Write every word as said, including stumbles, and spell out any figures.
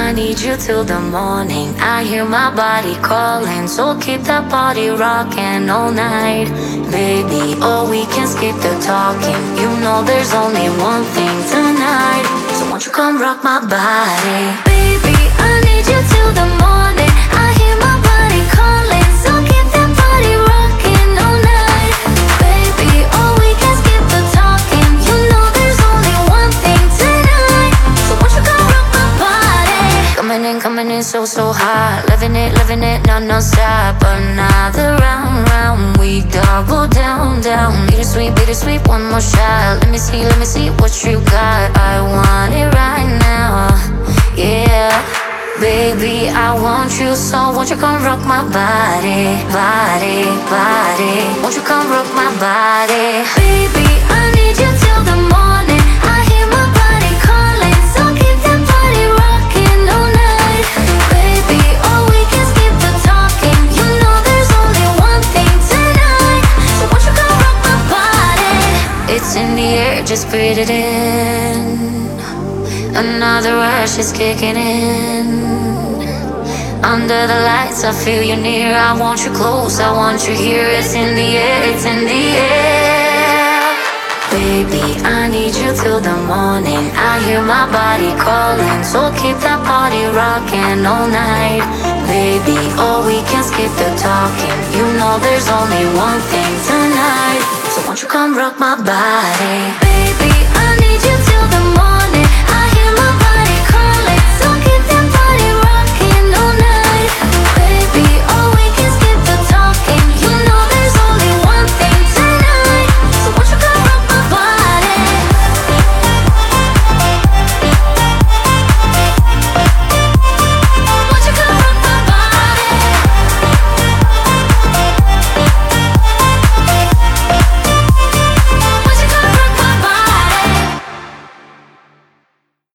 I need you till the morning. I hear my body calling, so keep that body rocking all night. Baby, oh, we can skip the talking. You know there's only one thing tonight. So won't you come rock my body? Baby, I need you till the morning. I hear my body calling, so keep that body rocking all night. Baby, oh, we can skip the talking. You know there's only one thing tonight. So won't you come rock my body? Coming in, coming in so, so hot. Living it, living it, non, non-stop. Another round, round. We double down, down. Bittersweet, bittersweet, one more shot. Let me see, let me see what you got. I want it right now, yeah. Baby, I want you, so won't you come rock my body, body, body. Won't you come rock my body? Baby, I need you till the morning. I hear my body calling, so keep that body rocking all night. Baby, oh, we can skip the talking. You know there's only one thing tonight. So won't you come rock my body? It's in the air, just breathe it in. Another rush is kicking in. Under the lights, I feel you near. I want you close, I want you here. It's in the air, it's in the air. Baby, I need you till the morning. I hear my body calling, so keep that body rocking all night. Baby, oh, we can skip the talking. You know there's only one thing tonight. So won't you come rock my body?